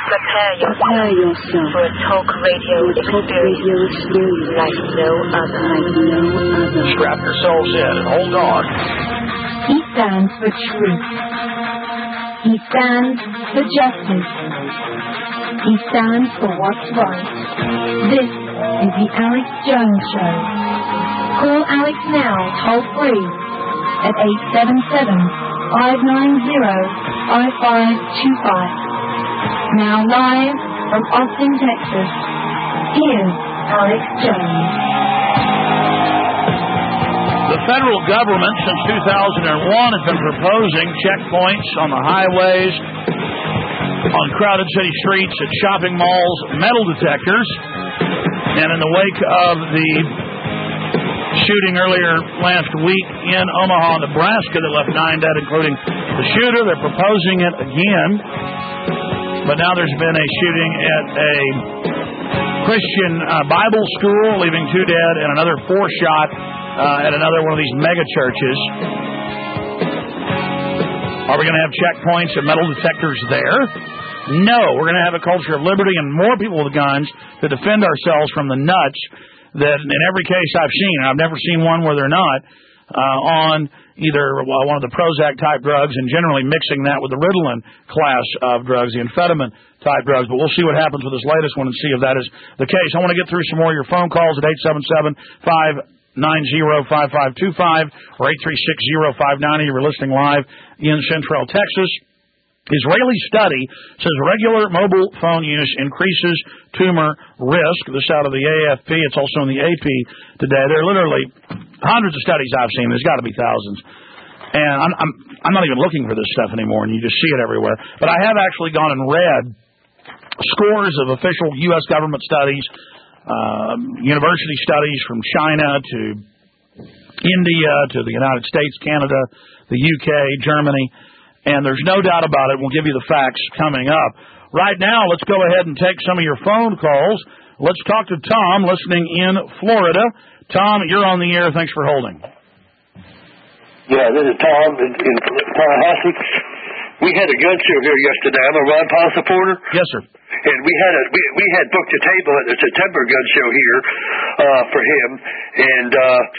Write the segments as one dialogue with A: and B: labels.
A: Prepare yourself for a talk radio experience like no other.
B: Strap yourselves in and hold on.
C: He stands for truth. He stands for justice. He stands for what's right. This is the Alex Jones Show. Call Alex now, toll free, at 877-590-5525. Now live from Austin, Texas, here's Alex Jones.
B: The federal government since 2001 has been proposing checkpoints on the highways, on crowded city streets, at shopping malls, metal detectors. And in the wake of the shooting earlier last week in Omaha, Nebraska, that left 9 dead, including the shooter, they're proposing it again. But now there's been a shooting at a Christian Bible school, leaving 2 dead, and another 4 shot at another one of these mega churches. Are we going to have checkpoints and metal detectors there? No. We're going to have a culture of liberty and more people with guns to defend ourselves from the nuts that in every case I've seen, and I've never seen one where they're not, on either one of the Prozac-type drugs and generally mixing that with the Ritalin class of drugs, the amphetamine-type drugs. But we'll see what happens with this latest one and see if that is the case. I want to get through some more of your phone calls at 877-590-5525 or 836-0590. You're listening live in Central Texas. Israeli study says regular mobile phone use increases tumor risk. This out of the AFP. It's also in the AP today. There are literally hundreds of studies I've seen. There's got to be thousands. And I'm not even looking for this stuff anymore, and you just see it everywhere. But I have actually gone and read scores of official U.S. government studies, university studies from China to India to the United States, Canada, the UK, Germany. And there's no doubt about it. We'll give you the facts coming up. Right now, let's go ahead and take some of your phone calls. Let's talk to Tom, listening in Florida. Tom, you're on the air. Thanks for holding.
D: Yeah, this is Tom in Tallahassee. We had a gun show here yesterday. I'm a Ron Paul supporter.
B: Yes, sir.
D: And we had booked a table at the September gun show here for him. And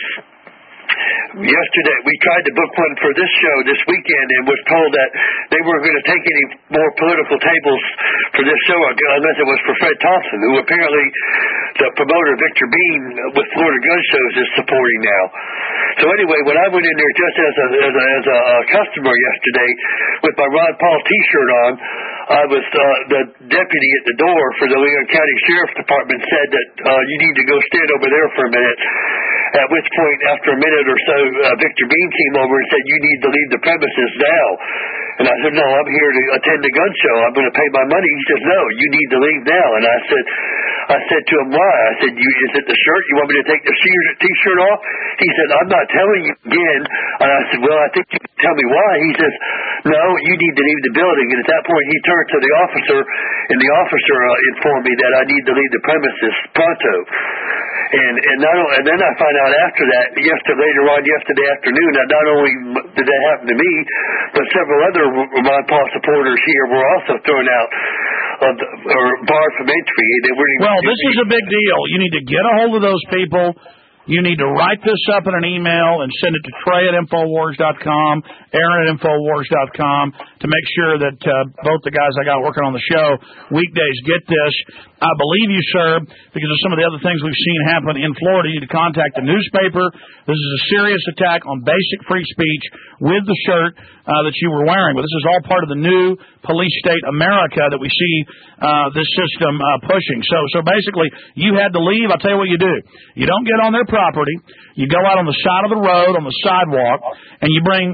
D: yesterday, we tried to book one for this show this weekend and was told that they weren't going to take any more political tables for this show unless it was for Fred Thompson, who apparently the promoter Victor Bean with Florida Gun Shows is supporting now. So anyway, when I went in there just as a customer yesterday with my Ron Paul T-shirt on, I was the deputy at the door for the Leon County Sheriff's Department said that you need to go stand over there for a minute. At which point, after a minute or so, Victor Bean came over and said, "You need to leave the premises now." And I said, "No, I'm here to attend the gun show. I'm going to pay my money." He says, "No, you need to leave now." And I said to him, "Why?" I said, "Is it the shirt? You want me to take the T-shirt off?" He said, "I'm not telling you again." And I said, "Well, I think you can tell me why." He says, "No, you need to leave the building." And at that point, he turned to the officer, and the officer informed me that I need to leave the premises pronto. And then I find out after that, later on yesterday afternoon, that not only did that happen to me, but several other Ron Paul supporters here were also thrown out or barred from entry.
B: This is a big deal. You need to get a hold of those people. You need to write this up in an email and send it to Trey at Infowars.com, Aaron at Infowars.com to make sure that both the guys I got working on the show weekdays get this. I believe you, sir, because of some of the other things we've seen happen in Florida. You need to contact the newspaper. This is a serious attack on basic free speech with the shirt that you were wearing. But this is all part of the new police state America that we see this system pushing. So basically, you had to leave. I'll tell you what you do. You don't get on their property. You go out on the side of the road, on the sidewalk, and you bring...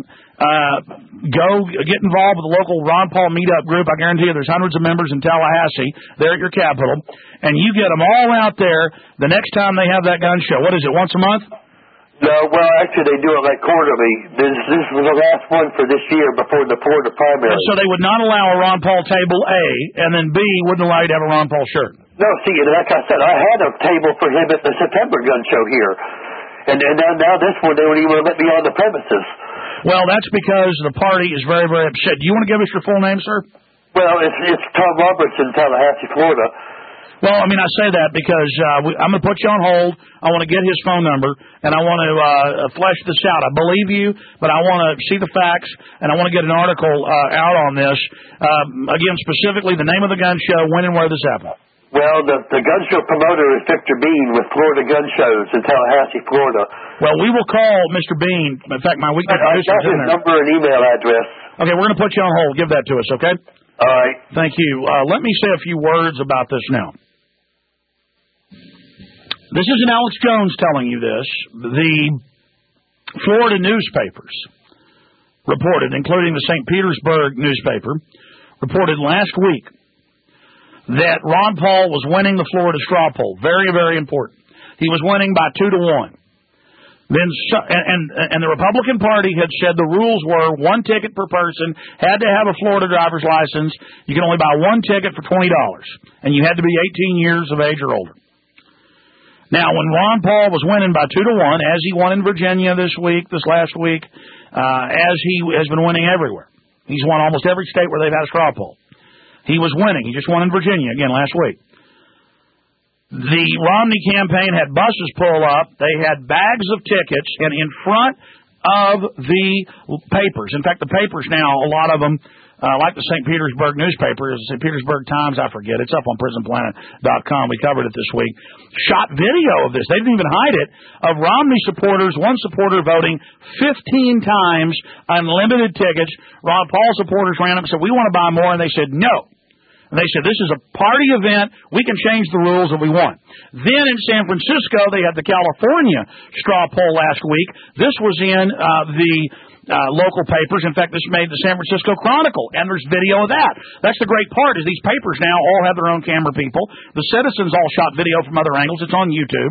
B: get involved with the local Ron Paul meetup group. I guarantee you there's hundreds of members in Tallahassee there at your capital, and you get them all out there the next time they have that gun show. What is it, once a month?
D: No, well, actually they do it like quarterly. This was the last one for this year before the Florida primary.
B: So they would not allow a Ron Paul table, A, and then B, wouldn't allow you to have a Ron Paul shirt.
D: No, see, like I said, I had a table for him at the September gun show here, and now this one they wouldn't even let me on the premises.
B: Well, that's because the party is very, very upset. Do you want to give us your full name, sir?
D: Well, it's Tom Roberts in Tallahassee, Florida.
B: Well, I mean, I say that because I'm going to put you on hold. I want to get his phone number, and I want to flesh this out. I believe you, but I want to see the facts, and I want to get an article out on this. Again, specifically the name of the gun show, when and where this happened.
D: Well, the gun show promoter is Victor Bean with Florida Gun Shows in Tallahassee, Florida.
B: Well, we will call Mr. Bean. In fact, my weekly
D: producer's in there. Number and email address.
B: Okay, we're going to put you on hold. Give that to us, okay?
D: All right.
B: Thank you. Let me say a few words about this now. This isn't Alex Jones telling you this. The Florida newspapers reported, including the St. Petersburg newspaper, reported last week that Ron Paul was winning the Florida straw poll. Very, very important. He was winning by 2-1. Then, and the Republican Party had said the rules were one ticket per person, had to have a Florida driver's license. You can only buy one ticket for $20, and you had to be 18 years of age or older. Now, when Ron Paul was winning by 2-1, as he won in Virginia this last week, as he has been winning everywhere. He's won almost every state where they've had a straw poll. He was winning. He just won in Virginia again last week. The Romney campaign had buses pull up. They had bags of tickets, and in front of the papers, in fact, the papers now, a lot of them, like the St. Petersburg newspaper, the St. Petersburg Times, I forget, it's up on prisonplanet.com, we covered it this week, shot video of this, they didn't even hide it, of Romney supporters, one supporter voting 15 times, unlimited tickets. Ron Paul supporters ran up and said, we want to buy more, and they said, no. And they said, this is a party event. We can change the rules if we want. Then in San Francisco, they had the California straw poll last week. This was in the local papers. In fact, this made the San Francisco Chronicle, and there's video of that. That's the great part, is these papers now all have their own camera people. The citizens all shot video from other angles. It's on YouTube.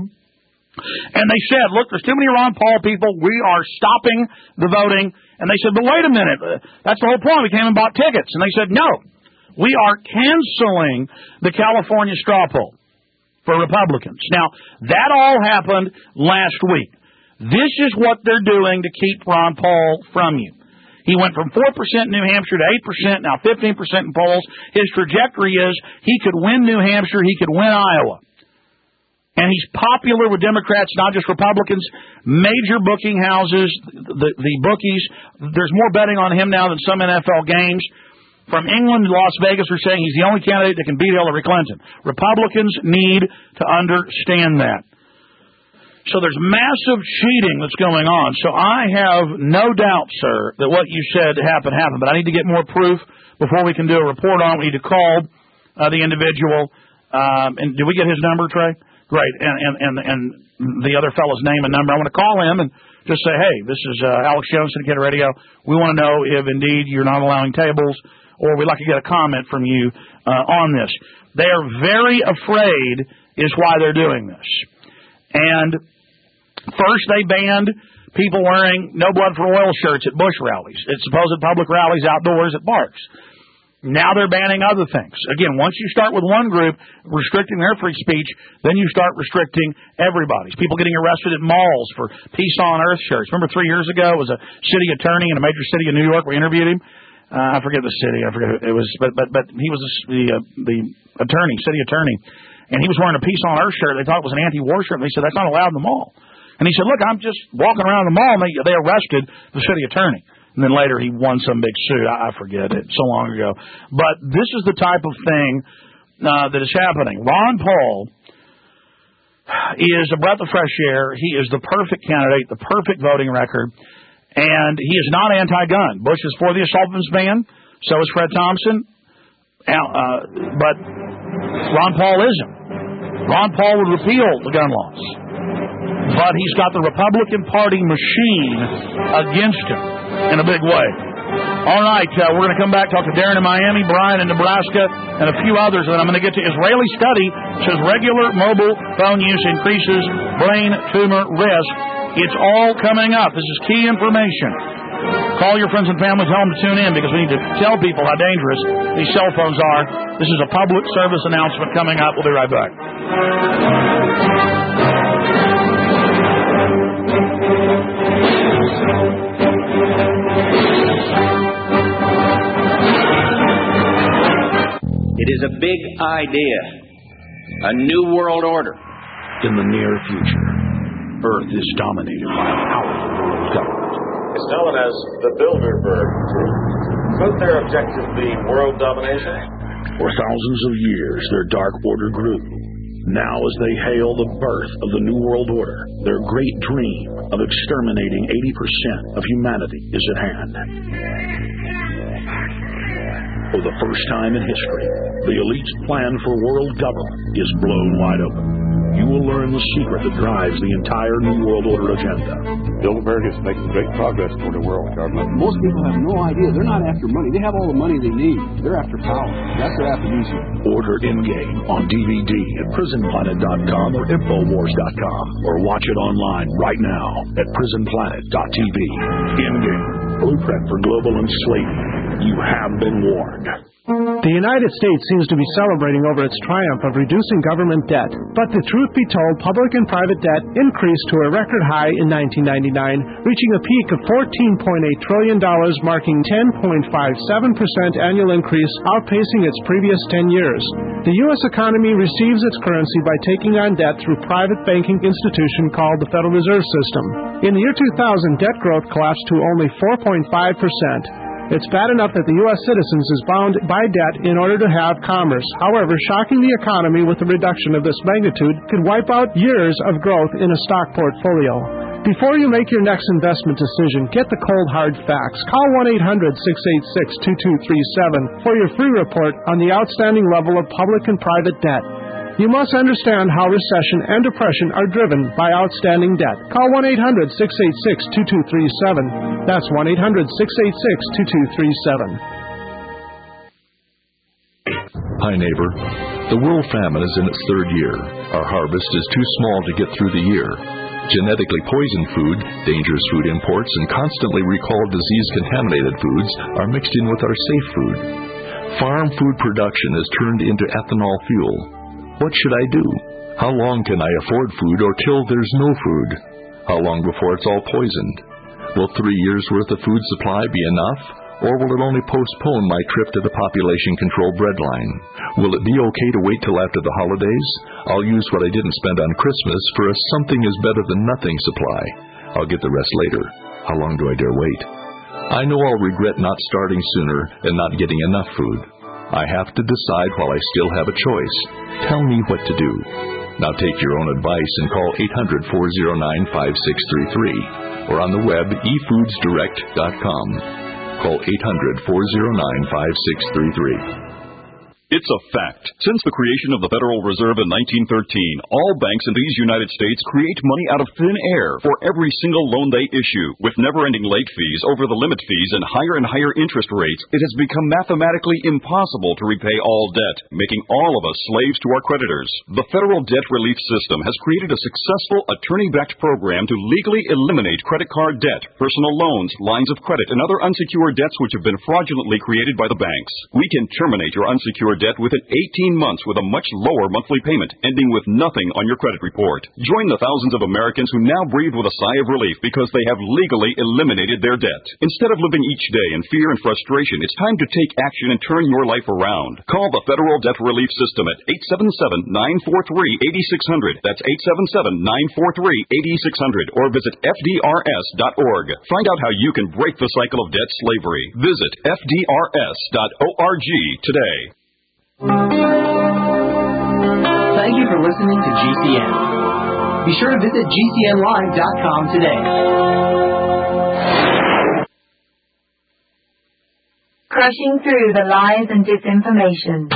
B: And they said, look, there's too many Ron Paul people. We are stopping the voting. And they said, but wait a minute. That's the whole point. We came and bought tickets. And they said, no. We are canceling the California straw poll for Republicans. Now, that all happened last week. This is what they're doing to keep Ron Paul from you. He went from 4% in New Hampshire to 8%, now 15% in polls. His trajectory is he could win New Hampshire, he could win Iowa. And he's popular with Democrats, not just Republicans. Major booking houses, the bookies, there's more betting on him now than some NFL games. From England to Las Vegas are saying he's the only candidate that can beat Hillary Clinton. Republicans need to understand that. So there's massive cheating that's going on. So I have no doubt, sir, that what you said happened. But I need to get more proof before we can do a report on it. We need to call the individual. And did we get his number, Trey? Great. And the other fellow's name and number. I want to call him and just say, hey, this is Alex Jones, Syndicated Radio. We want to know if indeed you're not allowing tables, or we'd like to get a comment from you on this. They are very afraid is why they're doing this. And first they banned people wearing no blood for oil shirts at Bush rallies, at supposed public rallies outdoors at parks. Now they're banning other things. Again, once you start with one group restricting their free speech, then you start restricting everybody's. People getting arrested at malls for Peace on Earth shirts. Remember 3 years ago, it was a city attorney in a major city in New York. We interviewed him. I forget the city. I forget who it was, but he was the attorney, city attorney, and he was wearing a Peace on Earth shirt. They thought it was an anti-war shirt. And they said that's not allowed in the mall. And he said, look, I'm just walking around the mall. And they arrested the city attorney. And then later he won some big suit. I forget it, so long ago. But this is the type of thing that is happening. Ron Paul is a breath of fresh air. He is the perfect candidate, the perfect voting record. And he is not anti-gun. Bush is for the assault weapons ban. So is Fred Thompson. But Ron Paul isn't. Ron Paul would repeal the gun laws. But he's got the Republican Party machine against him in a big way. All right, we're going to come back, talk to Darren in Miami, Brian in Nebraska, and a few others. And I'm going to get to Israeli study says regular mobile phone use increases brain tumor risk. It's all coming up. This is key information. Call your friends and family, tell them to tune in, because we need to tell people how dangerous these cell phones are. This is a public service announcement coming up. We'll be right back.
E: It is a big idea, a new world order.
B: In the near future, Earth is dominated by a powerful world government.
F: It's known as the Bilderberg Group. Could their objective be world domination?
B: For thousands of years, their dark order grew. Now, as they hail the birth of the New World Order, their great dream of exterminating 80% of humanity is at hand. For the first time in history, the elite's plan for world government is blown wide open. You will learn the secret that drives the entire New World Order agenda.
G: Bilderberg is making great progress toward a world government.
H: Most people have no idea. They're not after money. They have all the money they need. They're after power. That's their application.
B: Order Endgame on DVD at PrisonPlanet.com or Infowars.com, or watch it online right now at PrisonPlanet.tv. Endgame, blueprint for global enslavement. You have been warned.
I: The United States seems to be celebrating over its triumph of reducing government debt. But the truth be told, public and private debt increased to a record high in 1999, reaching a peak of $14.8 trillion, marking 10.57% annual increase, outpacing its previous 10 years. The U.S. economy receives its currency by taking on debt through private banking institution called the Federal Reserve System. In the year 2000, debt growth collapsed to only 4.5%. It's bad enough that the U.S. citizens is bound by debt in order to have commerce. However, shocking the economy with a reduction of this magnitude could wipe out years of growth in a stock portfolio. Before you make your next investment decision, get the cold hard facts. Call 1-800-686-2237 for your free report on the outstanding level of public and private debt. You must understand how recession and depression are driven by outstanding debt. Call 1-800-686-2237. That's 1-800-686-2237.
J: Hi, neighbor. The world famine is in its third year. Our harvest is too small to get through the year. Genetically poisoned food, dangerous food imports, and constantly recalled disease-contaminated foods are mixed in with our safe food. Farm food production is turned into ethanol fuel. What should I do? How long can I afford food or till there's no food? How long before it's all poisoned? Will 3 years' worth of food supply be enough? Or will it only postpone my trip to the population control breadline? Will it be okay to wait till after the holidays? I'll use what I didn't spend on Christmas for a something is better than nothing supply. I'll get the rest later. How long do I dare wait? I know I'll regret not starting sooner and not getting enough food. I have to decide while I still have a choice. Tell me what to do. Now take your own advice and call 800-409-5633 or on the web efoodsdirect.com. Call 800-409-5633.
K: It's a fact. Since the creation of the Federal Reserve in 1913, all banks in these United States create money out of thin air for every single loan they issue. With never-ending late fees, over-the-limit fees, and higher interest rates, it has become mathematically impossible to repay all debt, making all of us slaves to our creditors. The Federal Debt Relief System has created a successful attorney-backed program to legally eliminate credit card debt, personal loans, lines of credit, and other unsecured debts which have been fraudulently created by the banks. We can terminate your unsecured debt within 18 months with a much lower monthly payment, ending with nothing on your credit report. Join the thousands of Americans who now breathe with a sigh of relief because they have legally eliminated their debt. Instead of living each day in fear and frustration, it's time to take action and turn your life around. Call the Federal Debt Relief System at 877-943-8600. That's 877-943-8600, or visit FDRS.org. Find out how you can break the cycle of debt slavery. Visit FDRS.org today.
L: Thank you for listening to GCN. Be sure to visit GCNlive.com today.
C: Crushing through the lies and disinformation.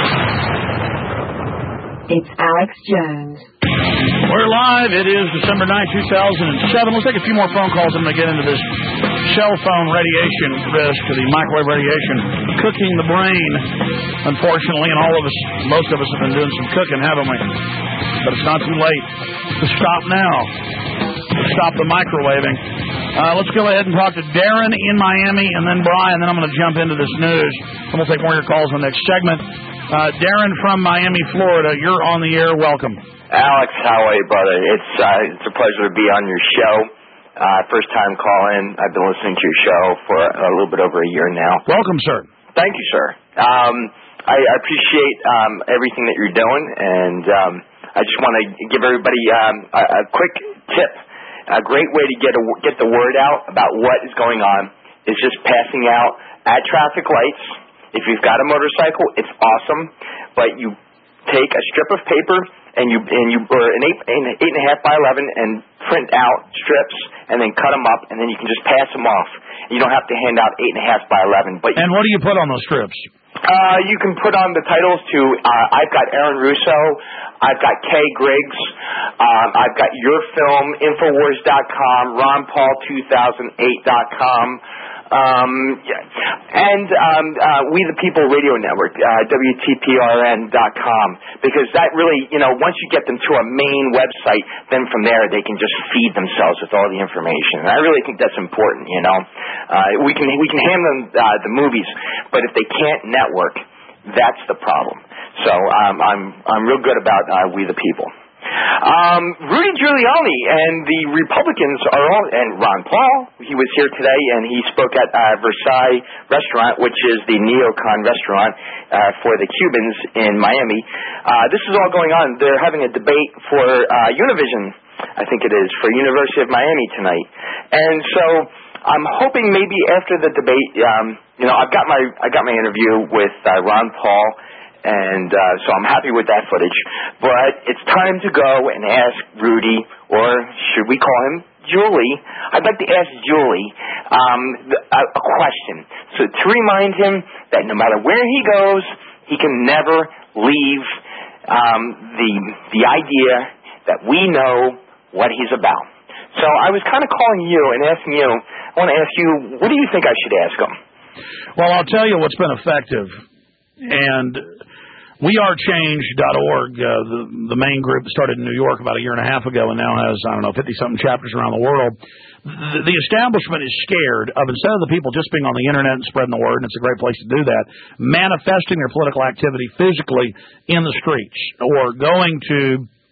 C: It's Alex Jones.
B: We're live. It is December 9, 2007. We'll take a few more phone calls. I'm going to get into this cell phone radiation risk, the microwave radiation, cooking the brain, unfortunately, and most of us have been doing some cooking, haven't we? But it's not too late to stop now, to stop the microwaving. Let's go ahead and talk to Darren in Miami, and then Brian, then I'm going to jump into this news, and we'll take more of your calls in the next segment. Darren from Miami, Florida, you're on the air. Welcome.
M: Alex, how are you, brother? It's a pleasure to be on your show. First time calling. I've been listening to your show for a little bit over a year now.
B: Welcome, sir.
M: Thank you, sir. I appreciate everything that you're doing, and I just want to give everybody a quick tip. A great way to get the word out about what is going on is just passing out at traffic lights. If you've got a motorcycle, it's awesome, but you take a strip of paper and you or an 8.5 by 11 and print out strips and then cut them up, and then you can just pass them off. You don't have to hand out 8.5 by 11.
B: And what do you put on those strips?
M: You can put on the titles to I've got Aaron Russo, I've got Kay Griggs, I've got Your Film, Infowars.com, RonPaul2008.com, and We the People Radio Network, WTPRN.com, because that really, once you get them to a main website, then from there they can just feed themselves with all the information. And I really think that's important. We can hand them the movies, but if they can't network, that's the problem. So I'm real good about We the People. Rudy Giuliani and the Republicans are all, and Ron Paul, he was here today, and he spoke at Versailles Restaurant, which is the neocon restaurant for the Cubans in Miami. This is all going on. They're having a debate for Univision, I think it is, for University of Miami tonight. And so I'm hoping maybe after the debate, I got my interview with Ron Paul, and so I'm happy with that footage. But it's time to go and ask Rudy, or should we call him Julie? I'd like to ask Julie a question, so to remind him that no matter where he goes, he can never leave the idea that we know what he's about. So I was kind of calling you and asking you, I want to ask you, what do you think I should ask him?
B: Well, I'll tell you what's been effective. And WeAreChange.org, the main group that started in New York about a year and a half ago and now has, 50-something chapters around the world. The establishment is scared of, instead of the people just being on the Internet and spreading the word, and it's a great place to do that, manifesting their political activity physically in the streets or going to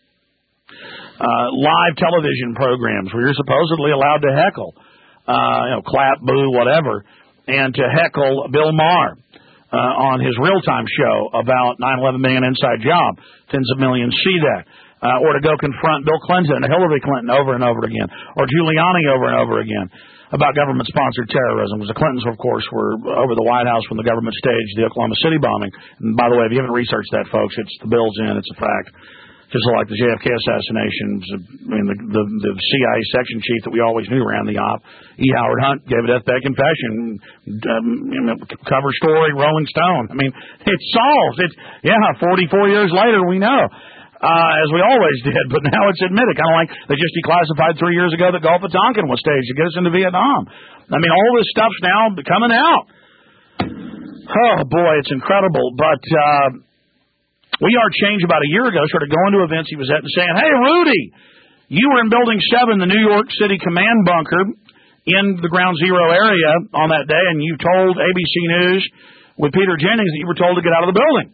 B: live television programs where you're supposedly allowed to heckle, clap, boo, whatever, and to heckle Bill Maher on his real-time show about 9/11 being an inside job. Tens of millions see that. Or to go confront Bill Clinton and Hillary Clinton over and over again, or Giuliani over and over again about government-sponsored terrorism. Because the Clintons, of course, were over the White House when the government staged the Oklahoma City bombing. And by the way, if you haven't researched that, folks, it's the bill's in, it's a fact. Just like the JFK assassinations, the CIA section chief that we always knew ran the op, E. Howard Hunt, gave a deathbed confession, cover story, Rolling Stone. It solves. 44 years later, we know, as we always did, but now it's admitted, kind of like they just declassified 3 years ago that Gulf of Tonkin was staged to get us into Vietnam. All this stuff's now coming out. Oh, boy, it's incredible, but We Are Change about a year ago started going to events he was at and saying, hey, Rudy, you were in Building 7, the New York City command bunker in the Ground Zero area on that day, and you told ABC News with Peter Jennings that you were told to get out of the building,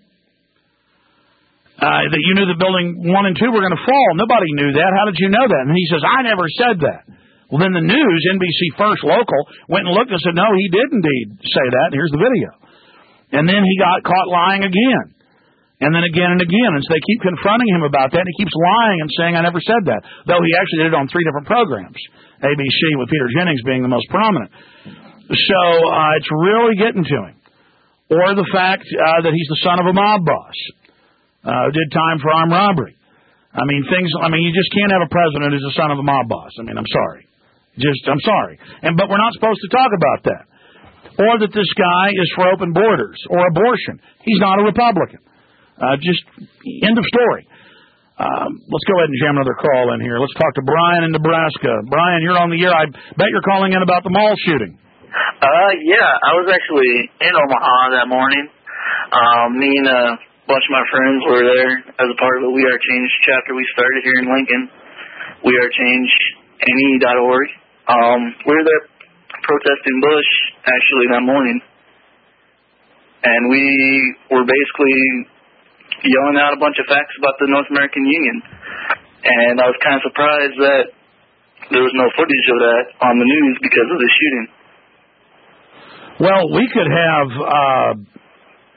B: that you knew that Building 1 and 2 were going to fall. Nobody knew that. How did you know that? And he says, I never said that. Well, then the news, NBC First Local, went and looked and said, no, he did indeed say that, and here's the video. And then he got caught lying again. And then again and again. And so they keep confronting him about that, and he keeps lying and saying, I never said that. Though he actually did it on 3 different programs, ABC with Peter Jennings being the most prominent. So it's really getting to him. Or the fact that he's the son of a mob boss, did time for armed robbery. You just can't have a president who's the son of a mob boss. I'm sorry. I'm sorry. But we're not supposed to talk about that. Or that this guy is for open borders or abortion. He's not a Republican. End of story. Let's go ahead and jam another call in here. Let's talk to Brian in Nebraska. Brian, you're on the air. I bet you're calling in about the mall shooting.
N: Yeah, I was actually in Omaha that morning. Me and a bunch of my friends were there as a part of the We Are Change chapter we started here in Lincoln. WeAreChange.org. We were there protesting Bush, actually, that morning. And we were basically yelling out a bunch of facts about the North American Union. And I was kind of surprised that there was no footage of that on the news because of the shooting.
B: Well, we could have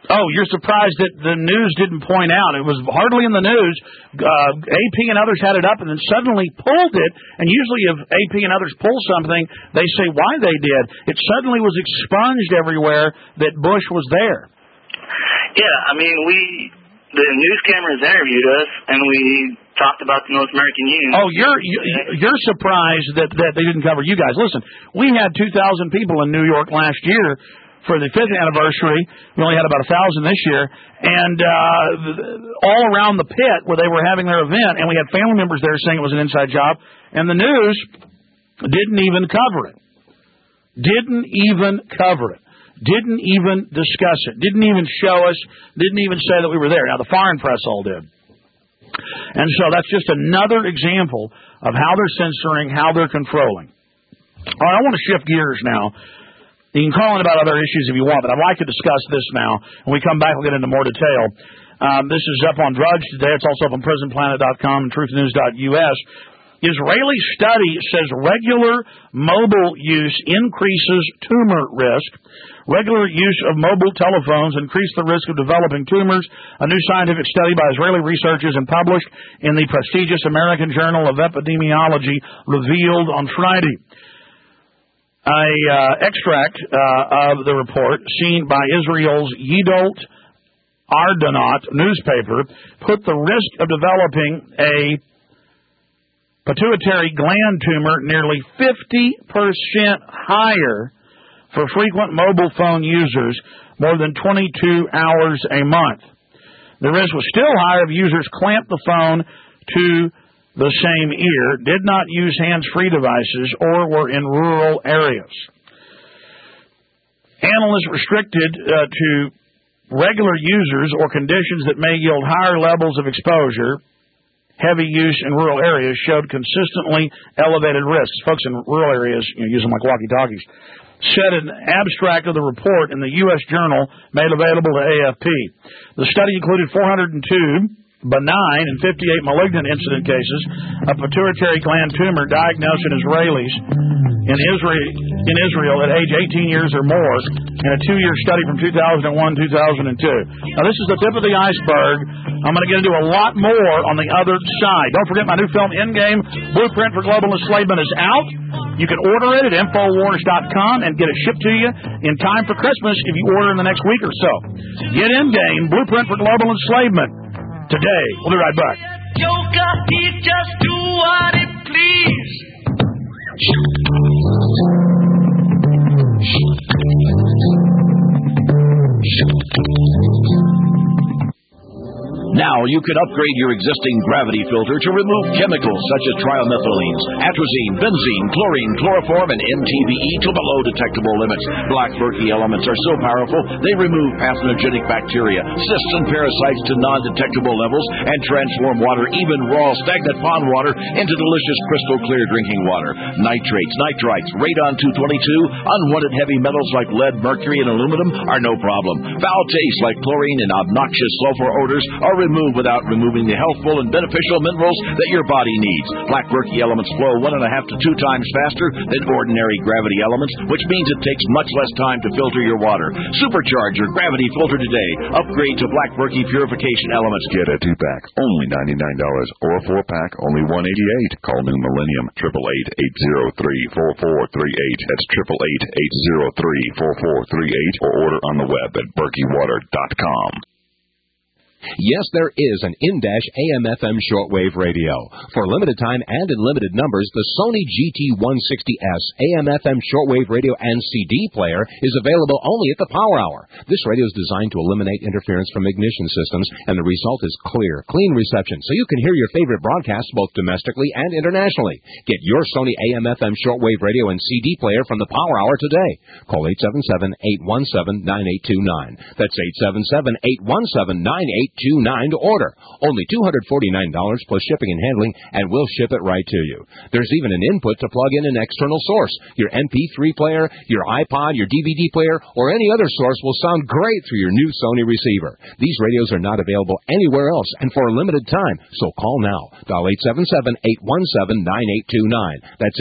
B: Oh, you're surprised that the news didn't point out. It was hardly in the news. AP and others had it up and then suddenly pulled it. And usually if AP and others pull something, they say why they did. It suddenly was expunged everywhere that Bush was there.
N: Yeah, I mean, the news cameras interviewed us, and we talked about the North American Union.
B: Oh, you're surprised that they didn't cover you guys. Listen, we had 2,000 people in New York last year for the 5th anniversary. We only had about 1,000 this year, and all around the pit where they were having their event, and we had family members there saying it was an inside job, and the news didn't even cover it. Didn't even cover it. Didn't even discuss it. Didn't even show us. Didn't even say that we were there. Now, the foreign press all did. And so that's just another example of how they're censoring, how they're controlling. All right, I want to shift gears now. You can call in about other issues if you want, but I'd like to discuss this now. When we come back, we'll get into more detail. This is up on Drudge today. It's also up on PrisonPlanet.com and TruthNews.us. Israeli study says regular mobile use increases tumor risk. Regular use of mobile telephones increase the risk of developing tumors. A new scientific study by Israeli researchers and published in the prestigious American Journal of Epidemiology revealed on Friday. Extract of the report seen by Israel's Yedot Ardonot newspaper put the risk of developing a pituitary gland tumor nearly 50% higher for frequent mobile phone users, more than 22 hours a month. The risk was still higher if users clamped the phone to the same ear, did not use hands-free devices, or were in rural areas. Analysts restricted to regular users or conditions that may yield higher levels of exposure, heavy use in rural areas, showed consistently elevated risks. Folks in rural areas use them like walkie-talkies. Said an abstract of the report in the U.S. Journal made available to AFP. The study included 402 benign and 58 malignant incident cases of pituitary gland tumor diagnosed in Israelis in Israel at age 18 years or more in a 2-year study from 2001-2002. Now, this is the tip of the iceberg. I'm going to get into a lot more on the other side. Don't forget my new film, Endgame, Blueprint for Global Enslavement, is out. You can order it at Infowars.com and get it shipped to you in time for Christmas if you order in the next week or so. Get Endgame, Blueprint for Global Enslavement today. We'll be right back.
O: Joker, he just do what he please.
P: Now you can upgrade your existing gravity filter to remove chemicals such as trimethylenes, atrazine, benzene, chlorine, chloroform, and MTBE to below detectable limits. Black murky elements are so powerful they remove pathogenic bacteria, cysts, and parasites to non-detectable levels and transform water, even raw stagnant pond water, into delicious crystal clear drinking water. Nitrates, nitrites, radon 222, unwanted heavy metals like lead, mercury, and aluminum are no problem. Foul tastes like chlorine and obnoxious sulfur odors are removed without removing the healthful and beneficial minerals that your body needs. Black murky elements flow 1.5 to 2 times faster than ordinary gravity elements, which means it takes much less time to filter your water. Supercharge your gravity filter today. Upgrade to Black Murky Purification Elements.
G: Get a 2-pack, only $99, or a 4-pack, only $188. Call New Millennium, 888-803-4438. That's 888-803-4438, or order on the web at berkeywater.com.
Q: Yes, there is an in-dash AM/FM shortwave radio. For limited time and in limited numbers, the Sony GT160S AM/FM shortwave radio and CD player is available only at the Power Hour. This radio is designed to eliminate interference from ignition systems, and the result is clear, clean reception, so you can hear your favorite broadcasts both domestically and internationally. Get your Sony AM/FM shortwave radio and CD player from the Power Hour today. Call 877-817-9829. That's 877-817-9829. to order. Only $249 plus shipping and handling, and we'll ship it right to you. There's even an input to plug in an external source. Your MP3 player, your iPod, your DVD player, or any other source will sound great through your new Sony receiver. These radios are not available anywhere else and for a limited time, so call now. Dial 877-817-9829. That's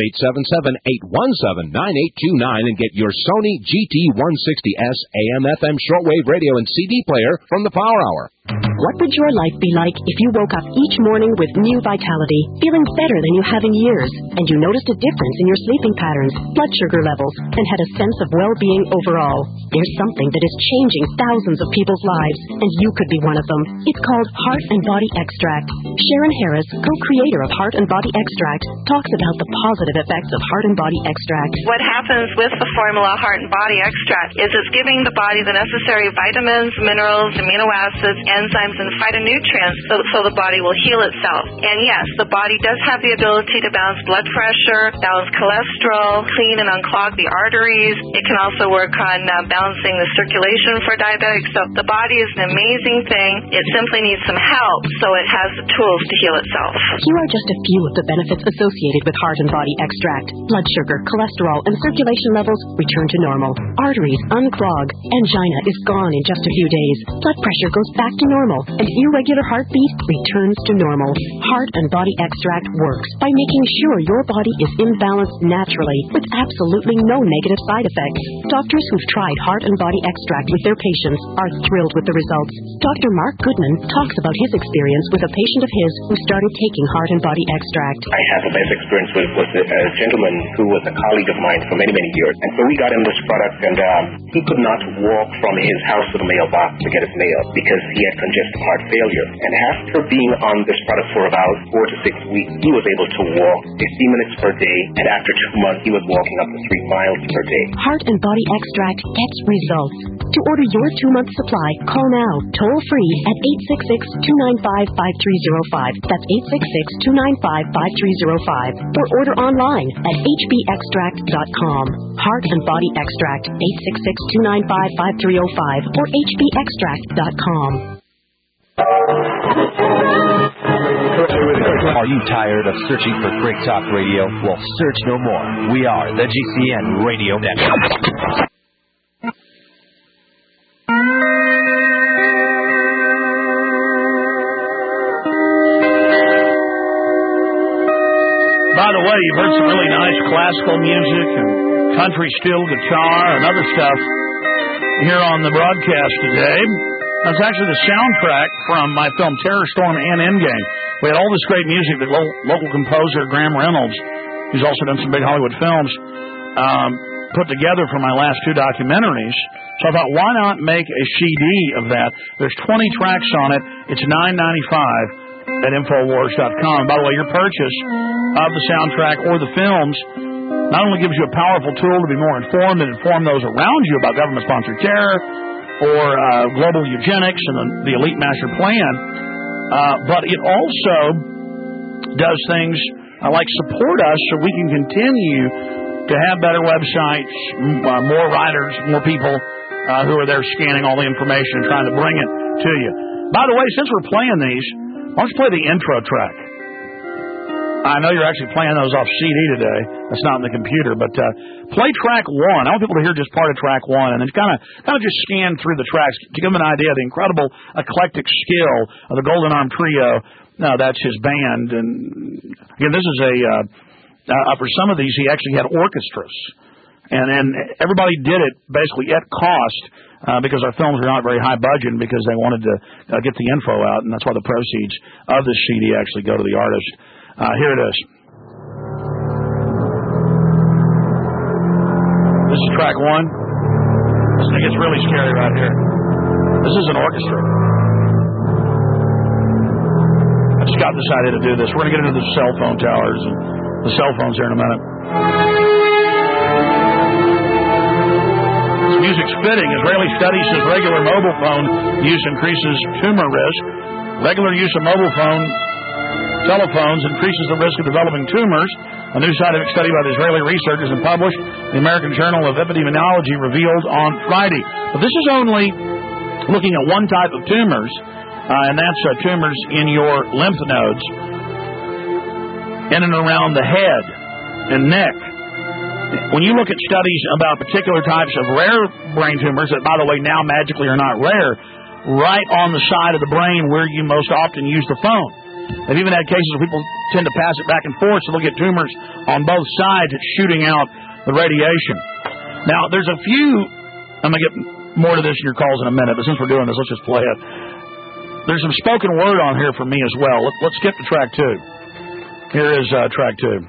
Q: 877-817-9829 and get your Sony GT160S AM/FM shortwave radio and CD player from the Power Hour.
R: What would your life be like if you woke up each morning with new vitality, feeling better than you have in years, and you noticed a difference in your sleeping patterns, blood sugar levels, and had a sense of well-being overall? There's something that is changing thousands of people's lives, and you could be one of them. It's called Heart and Body Extract. Sharon Harris, co-creator of Heart and Body Extract, talks about the positive effects of Heart and Body Extract.
S: What happens with the formula Heart and Body Extract is it's giving the body the necessary vitamins, minerals, amino acids, enzymes, and phytonutrients so the body will heal itself. And yes, the body does have the ability to balance blood pressure, balance cholesterol, clean and unclog the arteries. It can also work on balancing the circulation for diabetics. So the body is an amazing thing. It simply needs some help so it has the tools to heal itself.
R: Here are just a few of the benefits associated with Heart and Body Extract. Blood sugar, cholesterol, and circulation levels return to normal. Arteries unclog. Angina is gone in just a few days. Blood pressure goes back to normal, and irregular heartbeat returns to normal. Heart and Body Extract works by making sure your body is in balance naturally with absolutely no negative side effects. Doctors who've tried Heart and Body Extract with their patients are thrilled with the results. Dr. Mark Goodman talks about his experience with a patient of his who started taking Heart and Body Extract.
T: I had the best experience with a gentleman who was a colleague of mine for many, many years. And so we got him this product, and he could not walk from his house to the mailbox to get his mail because he had congestive heart failure. And after being on this product for about 4 to 6 weeks, he was able to walk 15 minutes per day, and after 2 months, he was walking up to 3 miles per day.
R: Heart and Body Extract gets results. To order your 2-month supply, call now, toll free at 866-295-5305. That's 866-295-5305. Or order online at hbextract.com. Heart and Body Extract, 866-295-5305 or hbextract.com.
U: Are you tired of searching for great talk radio? Well, search no more. We are the GCN Radio Network.
B: By the way, you've heard some really nice classical music and country steel guitar and other stuff here on the broadcast today. That's actually the soundtrack from my film Terror Storm and Endgame. We had all this great music that local composer Graham Reynolds, who's also done some big Hollywood films, put together for my last 2 documentaries. So I thought, why not make a CD of that? There's 20 tracks on it. It's $9.95 at Infowars.com. By the way, your purchase of the soundtrack or the films not only gives you a powerful tool to be more informed and inform those around you about government-sponsored terror or global eugenics and the elite master plan, but it also does things like support us so we can continue to have better websites, more writers, more people who are there scanning all the information and trying to bring it to you. By the way, since we're playing these, why don't you play the intro track? I know you're actually playing those off CD today. That's not in the computer, but play track 1. I want people to hear just part of track 1, and then kind of just scan through the tracks to give them an idea of the incredible eclectic skill of the Golden Arm Trio. No, that's his band, and again, this is for some of these, he actually had orchestras, and everybody did it basically at cost because our films are not very high budget, and because they wanted to get the info out, and that's why the proceeds of this CD actually go to the artist. Here it is. This is track 1. This thing gets really scary right here. This is an orchestra. I just got this idea to do this. We're going to get into the cell phone towers and the cell phones here in a minute. This music's fitting. Israeli study says regular mobile phone use increases tumor risk. Regular use of mobile telephones increases the risk of developing tumors. A new scientific study by the Israeli researchers and published in the American Journal of Epidemiology revealed on Friday. But this is only looking at one type of tumors. and that's tumors in your lymph nodes, in and around the head and neck. When you look at studies about particular types of rare brain tumors that, by the way, now magically are not rare, right on the side of the brain where you most often use the phone. They've even had cases where people tend to pass it back and forth, so they'll get tumors on both sides. It's shooting out the radiation. Now, there's a few, I'm going to get more to this in your calls in a minute, but since we're doing this, let's just play it. There's some spoken word on here for me as well. Let's skip to track 2. Here is track 2.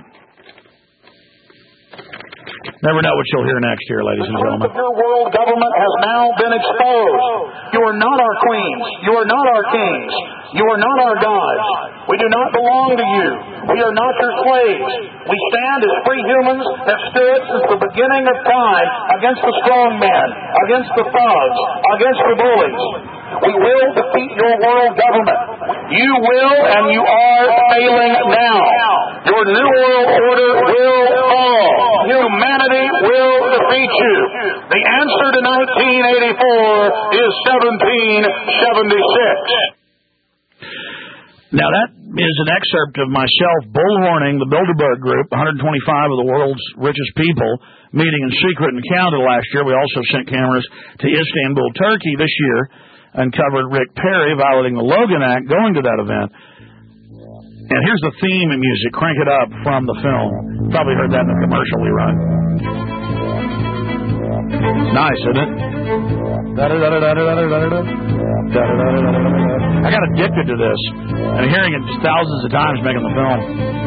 B: Never know what you'll hear next here, ladies and gentlemen.
A: Your world government has now been exposed. You are not our queens. You are not our kings. You are not our gods. We do not belong to you. We are not your slaves. We stand as free humans have stood since the beginning of time against the strong men, against the thugs, against the bullies. We will defeat your world government. You will, and you are failing now. Your new world order will fall. Humanity will defeat you. The answer to 1984 is 1776.
B: Now, that is an excerpt of myself bullhorning the Bilderberg Group, 125 of the world's richest people, meeting in secret in Canada last year. We also sent cameras to Istanbul, Turkey this year, and covered Rick Perry violating the Logan Act going to that event. And here's the theme and music. Crank it up from the film. Probably heard that in the commercial we run. Nice, isn't it? I got addicted to this and hearing it just thousands of times making the film.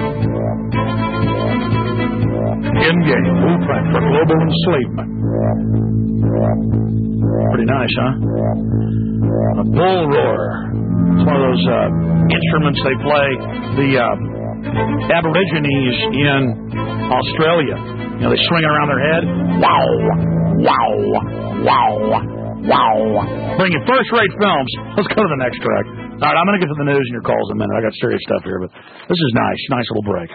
B: In-game blueprint for global enslavement. Pretty nice, huh? A bull roar. It's one of those instruments they play, the Aborigines in Australia. You know, they swing it around their head. Wow, wow, wow, wow. Bring you first-rate films. Let's go to the next track. All right, I'm going to get to the news and your calls in a minute. I got serious stuff here, but this is nice. Nice little break.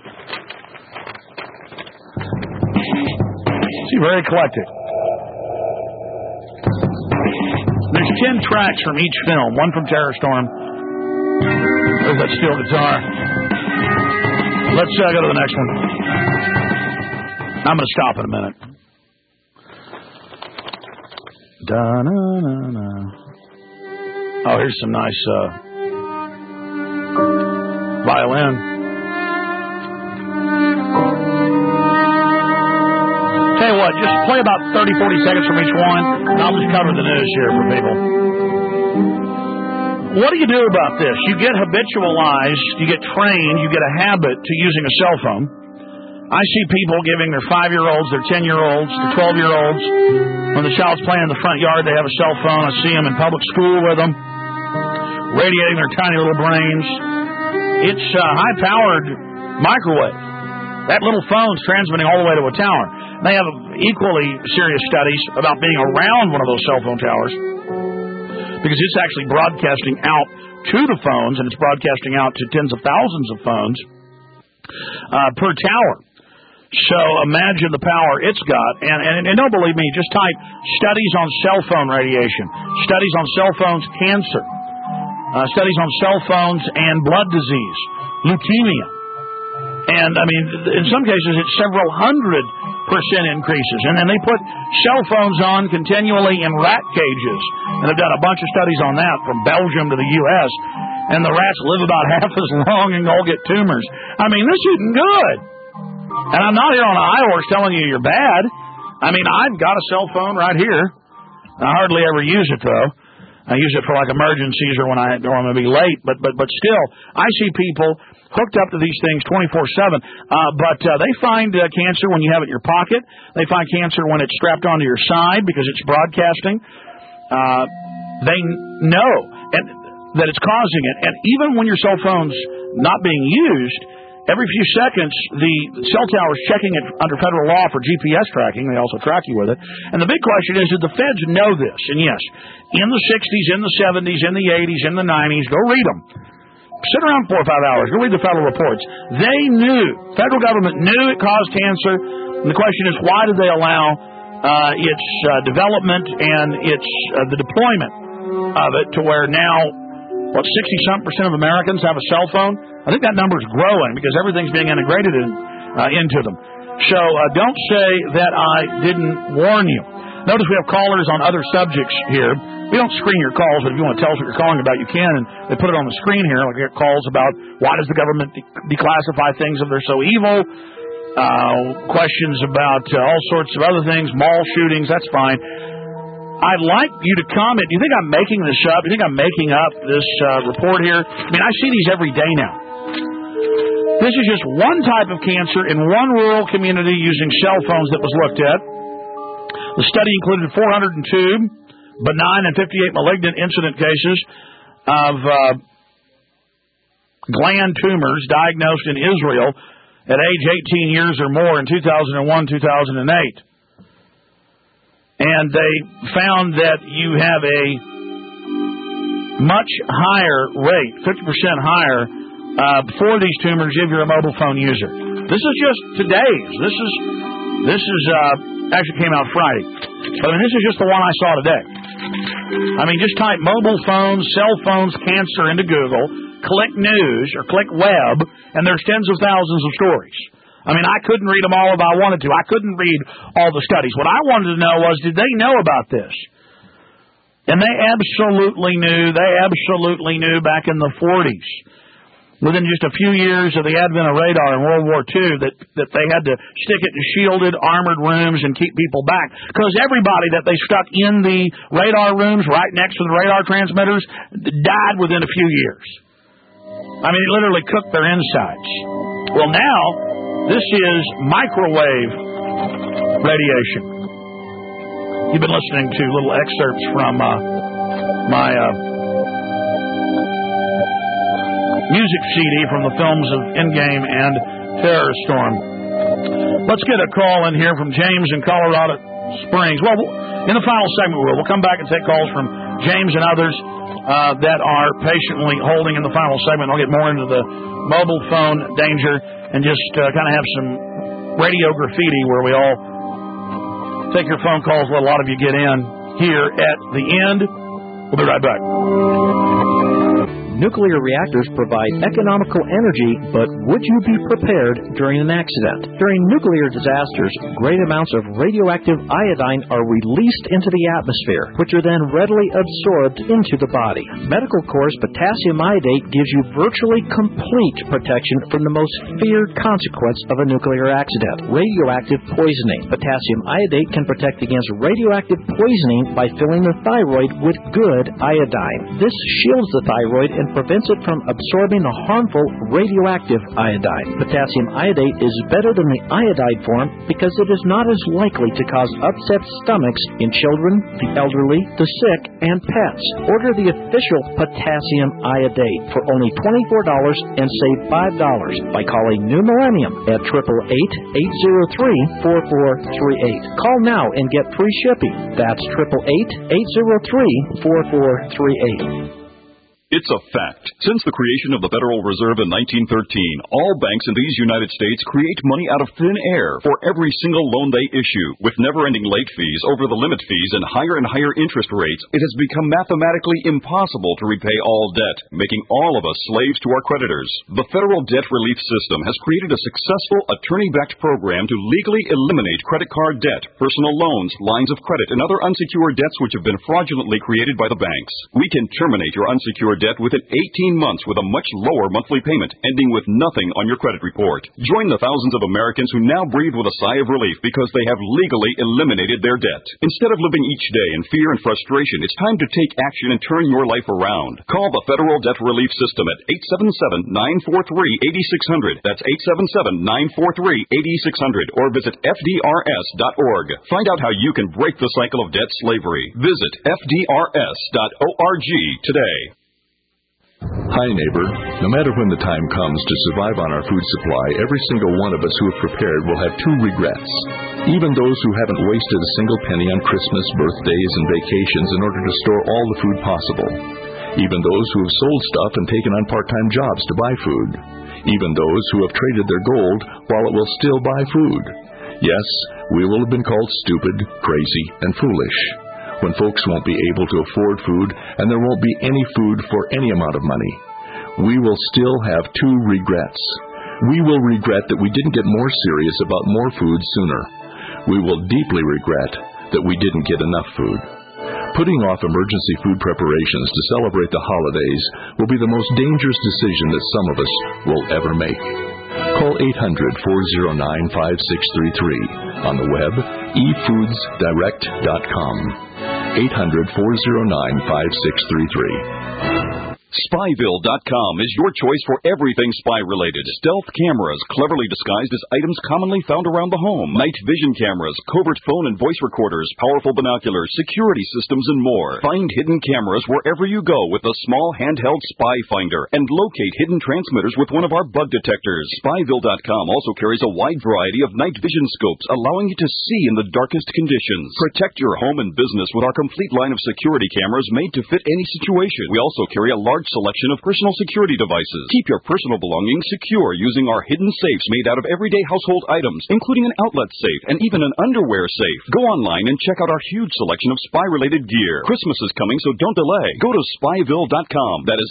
B: See, very eclectic. There's 10 tracks from each film. One from Terror Storm. There's that steel guitar. Let's go to the next one. I'm going to stop in a minute. Da-na-na-na. Oh, here's some nice violin. Tell you what, just play about 30, 40 seconds from each one, and I'll just cover the news here for people. What do you do about this? You get habitualized, you get trained, you get a habit to using a cell phone. I see people giving their 5-year-olds, their 10-year-olds, their 12-year-olds, when the child's playing in the front yard, they have a cell phone. I see them in public school with them, radiating their tiny little brains. It's a high-powered microwave. That little phone's transmitting all the way to a tower. They have equally serious studies about being around one of those cell phone towers because it's actually broadcasting out to the phones, and it's broadcasting out to tens of thousands of phones per tower. So imagine the power it's got. And don't believe me, just type studies on cell phone radiation, studies on cell phones cancer, studies on cell phones and blood disease, leukemia. And, I mean, in some cases, it's several 100% increases. And then they put cell phones on continually in rat cages. And they've done a bunch of studies on that from Belgium to the U.S. And the rats live about half as long and all get tumors. I mean, this isn't good. And I'm not here on a high horse telling you you're bad. I mean, I've got a cell phone right here. I hardly ever use it, though. I use it for, like, emergencies or when I'm going to be late. But still, I see people hooked up to these things 24/7. But they find cancer when you have it in your pocket. They find cancer when it's strapped onto your side because it's broadcasting. They know that it's causing it. And even when your cell phone's not being used, every few seconds, the cell tower is checking it under federal law for GPS tracking. They also track you with it. And the big question is, did the feds know this? And yes, in the 60s, in the 70s, in the 80s, in the 90s, go read them. Sit around 4 or 5 hours. Go read the federal reports. They knew. Federal government knew it caused cancer. And the question is, why did they allow its development and its the deployment of it to where now what, 60-something% of Americans have a cell phone? I think that number's growing because everything's being integrated into them. So don't say that I didn't warn you. Notice we have callers on other subjects here. We don't screen your calls, but if you want to tell us what you're calling about, you can. And they put it on the screen here. Like we get calls about why does the government declassify things if they're so evil? Questions about all sorts of other things, mall shootings. That's fine. I'd like you to comment. Do you think I'm making this up? Do you think I'm making up this report here? I mean, I see these every day now. This is just one type of cancer in one rural community using cell phones that was looked at. The study included 402 benign and 58 malignant incident cases of gland tumors diagnosed in Israel at age 18 years or more in 2001-2008. And they found that you have a much higher rate, 50% higher, for these tumors if you're a mobile phone user. This is just today's. This is actually came out Friday. But I mean, this is just the one I saw today. I mean, just type mobile phones, cell phones, cancer into Google, click news or click web, and there's tens of thousands of stories. I mean, I couldn't read them all if I wanted to. I couldn't read all the studies. What I wanted to know was, did they know about this? And they absolutely knew. They absolutely knew back in the 40s. Within just a few years of the advent of radar in World War II, that they had to stick it in shielded, armored rooms and keep people back. Because everybody that they stuck in the radar rooms right next to the radar transmitters died within a few years. I mean, it literally cooked their insides. Well, now, this is microwave radiation. You've been listening to little excerpts from my music CD from the films of Endgame and Terror Storm. Let's get a call in here from James in Colorado Springs. Well, in the final segment, we'll come back and take calls from James and others that are patiently holding in the final segment. I'll get more into the mobile phone danger and just kind of have some radio graffiti where we all take your phone calls, let a lot of you get in here at the end. We'll be right back.
D: Nuclear reactors provide economical energy, but would you be prepared during an accident? During nuclear disasters, great amounts of radioactive iodine are released into the atmosphere, which are then readily absorbed into the body. Medical Corps potassium iodate gives you virtually complete protection from the most feared consequence of a nuclear accident, radioactive poisoning. Potassium iodate can protect against radioactive poisoning by filling the thyroid with good iodine. This shields the thyroid and prevents it from absorbing the harmful radioactive iodine. Potassium iodate is better than the iodide form because it is not as likely to cause upset stomachs in children, the elderly, the sick, and pets. Order the official potassium iodate for only $24 and save $5 by calling New Millennium at 888-803-4438. Call now and get free shipping. That's 888-803-4438.
K: It's a fact. Since the creation of the Federal Reserve in 1913, all banks in these United States create money out of thin air for every single loan they issue. With never-ending late fees, over-the-limit fees, and higher interest rates, it has become mathematically impossible to repay all debt, making all of us slaves to our creditors. The Federal Debt Relief System has created a successful attorney-backed program to legally eliminate credit card debt, personal loans, lines of credit, and other unsecured debts which have been fraudulently created by the banks. We can terminate your unsecured debt within 18 months with a much lower monthly payment, ending with nothing on your credit report. Join the thousands of Americans who now breathe with a sigh of relief because they have legally eliminated their debt. Instead of living each day in fear and frustration, it's time to take action and turn your life around. Call the Federal Debt Relief System at 877-943-8600. That's 877-943-8600. Or visit FDRS.org. Find out how you can break the cycle of debt slavery. Visit FDRS.org today.
J: Hi, neighbor. No matter when the time comes to survive on our food supply, every single one of us who have prepared will have two regrets. Even those who haven't wasted a single penny on Christmas, birthdays, and vacations in order to store all the food possible. Even those who have sold stuff and taken on part-time jobs to buy food. Even those who have traded their gold while it will still buy food. Yes, we will have been called stupid, crazy, and foolish. when folks won't be able to afford food and there won't be any food for any amount of money. We will still have two regrets. We will regret that we didn't get more serious about more food sooner. We will deeply regret that we didn't get enough food. Putting off emergency food preparations to celebrate the holidays will be the most dangerous decision that some of us will ever make. Call 800-409-5633. On the web, efoodsdirect.com. 800-409-5633.
K: Spyville.com is your choice for everything spy-related. Stealth cameras, cleverly disguised as items commonly found around the home. Night vision cameras, covert phone and voice recorders, powerful binoculars, security systems, and more. Find hidden cameras wherever you go with the small handheld Spy Finder and locate hidden transmitters with one of our bug detectors. Spyville.com also carries a wide variety of night vision scopes, allowing you to see in the darkest conditions. Protect your home and business with our complete line of security cameras made to fit any situation. We also carry a large selection of personal security devices. Keep your personal belongings secure using our hidden safes made out of everyday household items, including an outlet safe and even an underwear safe. Go online and check out our huge selection of spy-related gear. Christmas is coming, so don't delay. Go to Spyville.com. That is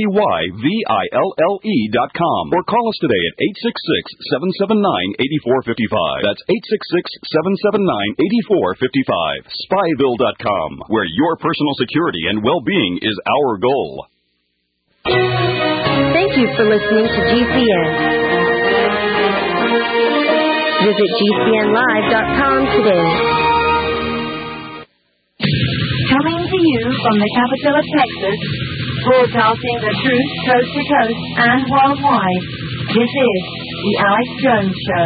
K: SPYVILLE.com. Or call us today at 866-779-8455. That's 866-779-8455. Spyville.com, where your personal security and well-being is our goal.
C: Thank you for listening to GCN. Visit GCNlive.com today. Coming to you from the capital of Texas, broadcasting the truth coast to coast and worldwide, this is The Alex Jones Show.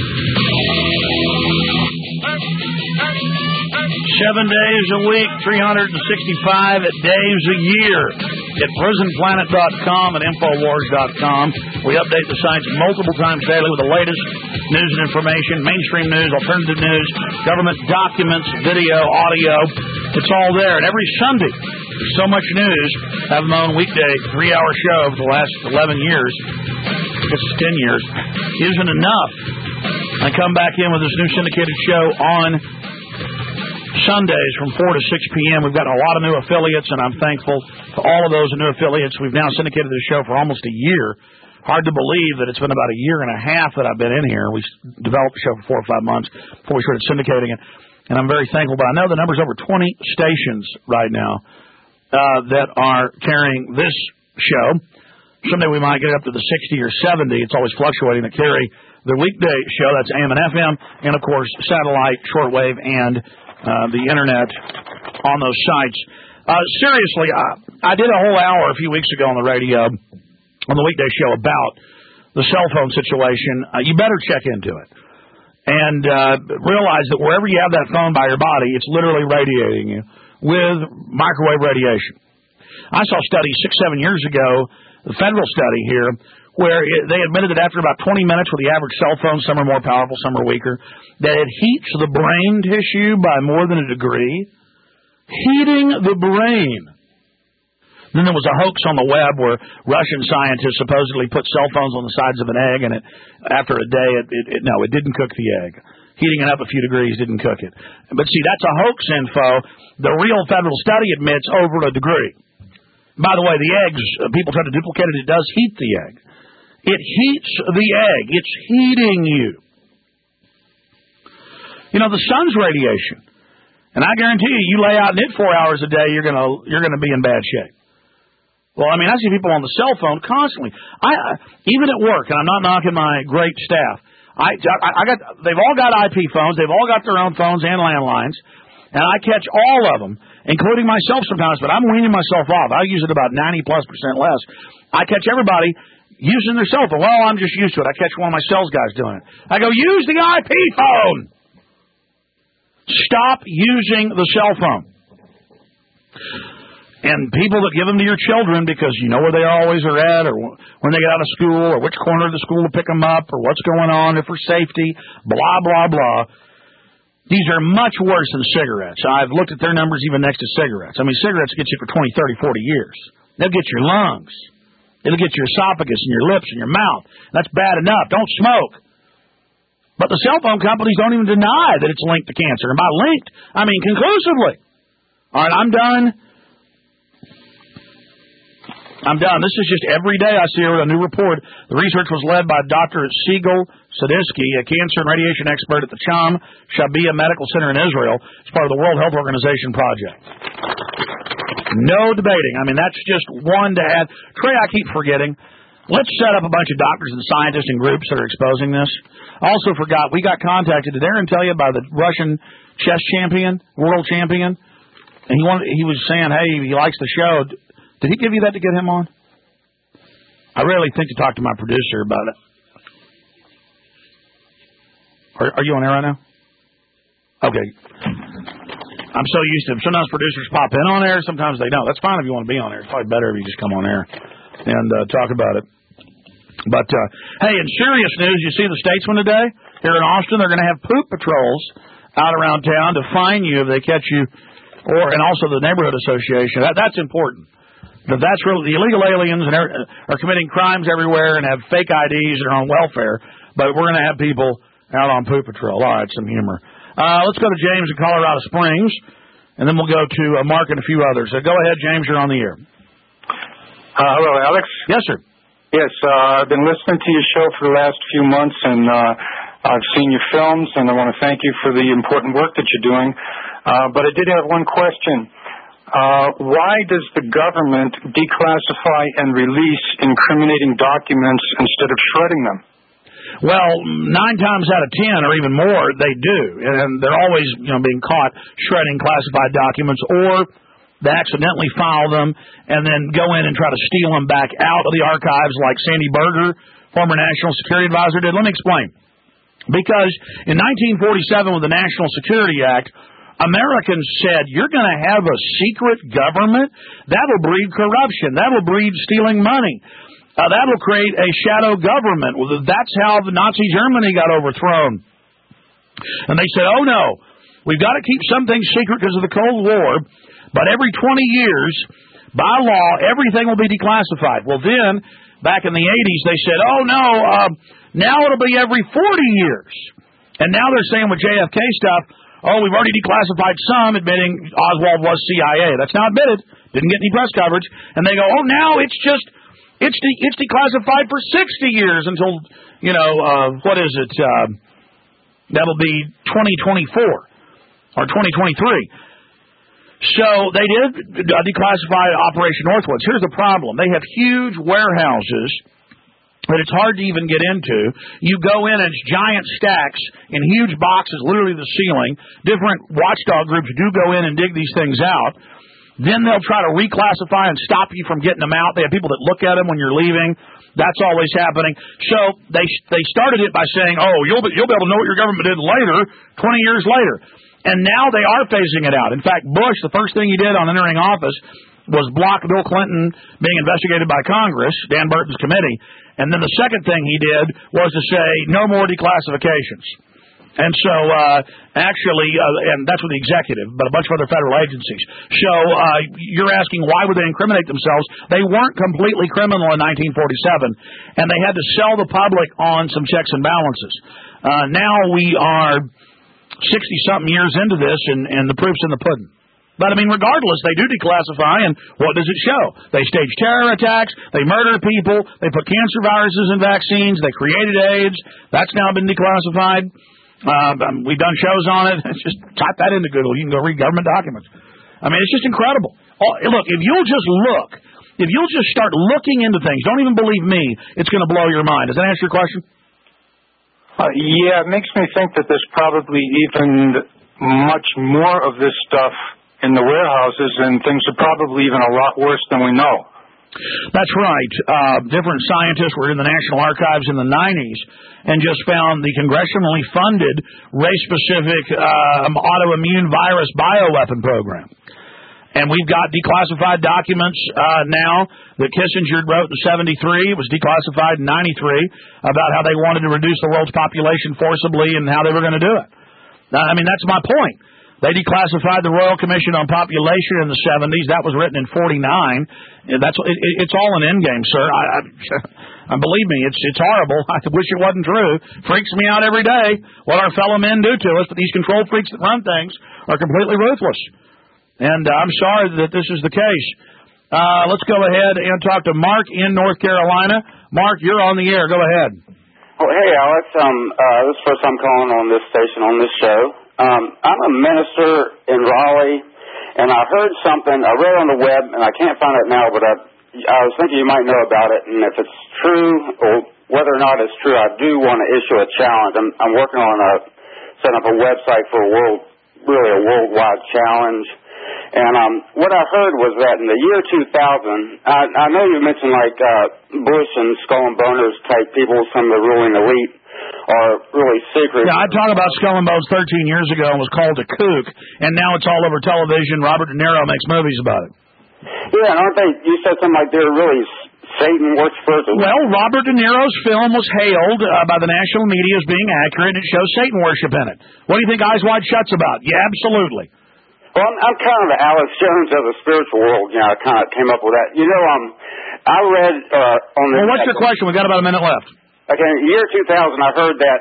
B: 7 days a week, 365 days a year at prisonplanet.com and Infowars.com. We update the sites multiple times daily with the latest news and information, mainstream news, alternative news, government documents, video, audio. It's all there. And every Sunday, there's so much news. I have my own weekday 3-hour show for the last 11 years. This is 10 years. Isn't enough. I come back in with this new syndicated show on Sundays from 4 to 6 p.m. We've got a lot of new affiliates, and I'm thankful to all of those new affiliates. We've now syndicated the show for almost a year. Hard to believe that it's been about a year and a half that I've been in here. We developed the show for 4 or 5 months before we started syndicating it, and I'm very thankful. But I know the number's over 20 stations right now that are carrying this show. Someday we might get up to the 60 or 70. It's always fluctuating to carry the weekday show. That's AM and FM, and, of course, satellite, shortwave, and the Internet on those sites. Seriously, I did a whole hour a few weeks ago on the radio, on the weekday show, about the cell phone situation. You better check into it. And realize that wherever you have that phone by your body, it's literally radiating you with microwave radiation. I saw a study 6-7 years ago, the federal study here, where they admitted that after about 20 minutes with the average cell phone, some are more powerful, some are weaker, that it heats the brain tissue by more than a degree. Heating the brain. Then there was a hoax on the web where Russian scientists supposedly put cell phones on the sides of an egg, and after a day, it didn't cook the egg. Heating it up a few degrees didn't cook it. But see, that's a hoax info. The real federal study admits over a degree. By the way, the eggs, people try to duplicate it, it does heat the egg. It heats the egg. It's heating you. You know, the sun's radiation. And I guarantee you lay out in it 4 hours a day, you're gonna be in bad shape. Well, I mean, I see people on the cell phone constantly. Even at work, and I'm not knocking my great staff. They've all got IP phones. They've all got their own phones and landlines. And I catch all of them, including myself sometimes, but I'm weaning myself off. I use it about 90+% less. I catch everybody using their cell phone. Well, I'm just used to it. I catch one of my sales guys doing it. I go, use the IP phone. Stop using the cell phone. And people that give them to your children because you know where they always are at, or when they get out of school, or which corner of the school to pick them up, or what's going on, or for safety, blah, blah, blah. These are much worse than cigarettes. I've looked at their numbers even next to cigarettes. I mean, cigarettes get you for 20, 30, 40 years. They'll get your lungs. It'll get your esophagus and your lips and your mouth. That's bad enough. Don't smoke. But the cell phone companies don't even deny that it's linked to cancer. And by linked, I mean conclusively. All right, I'm done. This is just every day I see a new report. The research was led by Dr. Siegel Sadisky, a cancer and radiation expert at the Cham Shabia Medical Center in Israel. It's part of the World Health Organization project. No debating. I mean, that's just one to add. Trey, I keep forgetting. Let's set up a bunch of doctors and scientists and groups that are exposing this. Also forgot, we got contacted. Did Aaron tell you by the Russian chess champion, world champion? And he was saying, hey, he likes the show. Did he give you that to get him on? I really think to talk to my producer about it. Are you on air right now? Okay. I'm so used to it. Sometimes producers pop in on air, sometimes they don't. That's fine if you want to be on air. It's probably better if you just come on air and talk about it. But, hey, in serious news, you see the statesman today? Here in Austin, they're going to have poop patrols out around town to fine you if they catch you, and also the neighborhood association. That's important. That's really, the illegal aliens are committing crimes everywhere and have fake IDs and are on welfare, but we're going to have people out on poop patrol. All right, some humor. Let's go to James in Colorado Springs, and then we'll go to Mark and a few others. So go ahead, James, you're on the air.
E: Hello, Alex.
B: Yes, sir.
E: Yes, I've been listening to your show for the last few months, and I've seen your films, and I want to thank you for the important work that you're doing. But I did have one question. Why does the government declassify and release incriminating documents instead of shredding them?
B: Well, 9 times out of 10 or even more, they do. And they're always, being caught shredding classified documents, or they accidentally file them and then go in and try to steal them back out of the archives like Sandy Berger, former National Security Advisor, did. Let me explain. Because in 1947 with the National Security Act, Americans said, you're going to have a secret government? That'll breed corruption. That'll breed stealing money. That'll create a shadow government. Well, that's how the Nazi Germany got overthrown. And they said, oh, no, we've got to keep some things secret because of the Cold War, but every 20 years, by law, everything will be declassified. Well, then, back in the 80s, they said, oh, no, now it'll be every 40 years. And now they're saying with JFK stuff, oh, we've already declassified some, admitting Oswald was CIA. That's now admitted. Didn't get any press coverage. And they go, oh, now it's declassified for 60 years until, what is it? That'll be 2024 or 2023. So they did declassify Operation Northwoods. Here's the problem. They have huge warehouses that it's hard to even get into. You go in, and it's giant stacks in huge boxes, literally the ceiling. Different watchdog groups do go in and dig these things out. Then they'll try to reclassify and stop you from getting them out. They have people that look at them when you're leaving. That's always happening. So they started it by saying, oh, you'll be able to know what your government did later, 20 years later. And now they are phasing it out. In fact, Bush, the first thing he did on entering office was block Bill Clinton being investigated by Congress, Dan Burton's committee. And then the second thing he did was to say, no more declassifications. And so, and that's with the executive, but a bunch of other federal agencies. So you're asking why would they incriminate themselves? They weren't completely criminal in 1947, and they had to sell the public on some checks and balances. Now we are 60-something years into this, and the proof's in the pudding. But, regardless, they do declassify, and what does it show? They stage terror attacks, they murder people, they put cancer viruses in vaccines, they created AIDS. That's now been declassified. We've done shows on it. Just type that into Google. You can go read government documents. It's just incredible. Look, if you'll just start looking into things, don't even believe me, it's going to blow your mind. Does that answer your question?
E: Yeah, it makes me think that there's probably even much more of this stuff in the warehouses, and things are probably even a lot worse than we know.
B: That's right. Different scientists were in the National Archives in the 90s and just found the congressionally funded race-specific autoimmune virus bioweapon program. And we've got declassified documents now that Kissinger wrote in 73. It was declassified in 93 about how they wanted to reduce the world's population forcibly and how they were going to do it. That's my point. They declassified the Royal Commission on Population in the 70s. That was written in 49. It's all an endgame, sir. Believe me, it's horrible. I wish it wasn't true. Freaks me out every day what our fellow men do to us, but these control freaks that run things are completely ruthless. And I'm sorry that this is the case. Let's go ahead and talk to Mark in North Carolina. Mark, you're on the air. Go ahead.
F: Oh, hey, Alex. This is the first time calling on this station, on this show. I'm a minister in Raleigh, and I heard something. I read on the web, and I can't find it now, but I was thinking you might know about it. And if it's true or whether or not it's true, I do want to issue a challenge. I'm working on setting up a website for a worldwide challenge. And what I heard was that in the year 2000, I know you mentioned like Bush and Skull and Boners type people, some of the ruling elite, are really secret.
B: Yeah, I talked about Skull and Bones 13 years ago and was called a kook, and now it's all over television. Robert De Niro makes movies about it.
F: Yeah, and aren't they? You said something like they're really Satan worshippers.
B: Well, Robert De Niro's film was hailed by the national media as being accurate, and it shows Satan worship in it. What do you think Eyes Wide Shut's about? Yeah, absolutely.
F: Well, I'm kind of the Alex Jones of the spiritual world. You know, I kind of came up with that. You know, I read on the...
B: Well, what's your question? We've got about a minute left.
F: Okay, in the year 2000, I heard that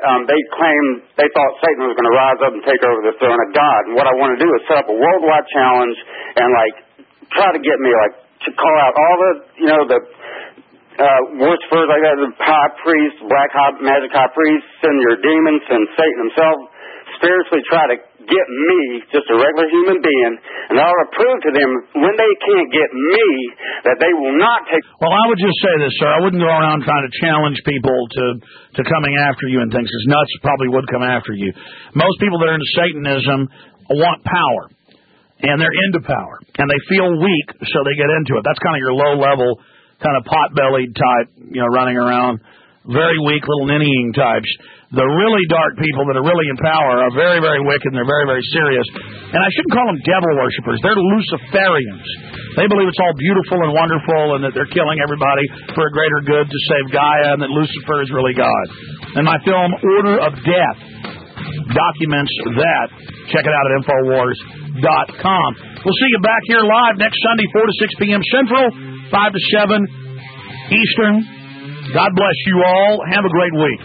F: they thought Satan was going to rise up and take over the throne of God. And what I want to do is set up a worldwide challenge and, like, try to get me, like, to call out all the, you know, the worshippers, like that, the high priests, magic high priests, and your demons, and Satan himself, spiritually try to get me, just a regular human being, and I ought to prove to them when they can't get me that they will not take...
B: Well, I would just say this, sir. I wouldn't go around trying to challenge people to coming after you and things, because nuts probably would come after you. Most people that are into Satanism want power, and they're into power, and they feel weak, so they get into it. That's kind of your low-level, kind of pot-bellied type, you know, running around, very weak little ninnying types. The really dark people that are really in power are very, very wicked, and they're very, very serious. And I shouldn't call them devil worshippers. They're Luciferians. They believe it's all beautiful and wonderful and that they're killing everybody for a greater good to save Gaia and that Lucifer is really God. And my film, Order of Death, documents that. Check it out at Infowars.com. We'll see you back here live next Sunday, 4 to 6 p.m. Central, 5 to 7 Eastern. God bless you all. Have a great week.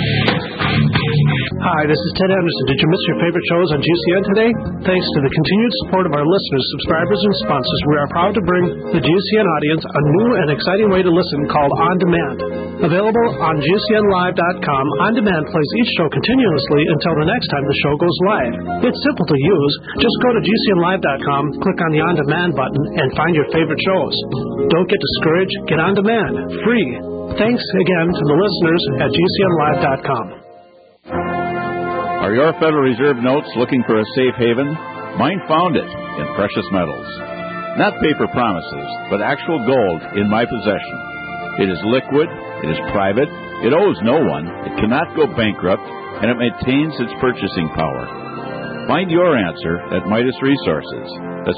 I: Hi, this is Ted Anderson. Did you miss your favorite shows on GCN today? Thanks to the continued support of our listeners, subscribers, and sponsors, we are proud to bring the GCN audience a new and exciting way to listen called On Demand. Available on GCNlive.com, On Demand plays each show continuously until the next time the show goes live. It's simple to use. Just go to GCNlive.com, click on the On Demand button, and find your favorite shows. Don't get discouraged. Get On Demand. Free. Thanks again to the listeners at GCNlive.com.
V: Are your Federal Reserve notes looking for a safe haven? Mine found it in precious metals. Not paper promises, but actual gold in my possession. It is liquid, it is private, it owes no one, it cannot go bankrupt, and it maintains its purchasing power. Find your answer at Midas Resources. That's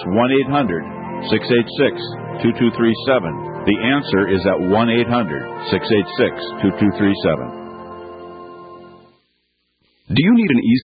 V: 1-800-686-2237. The answer is at 1-800-686-2237.
K: Do you need an easy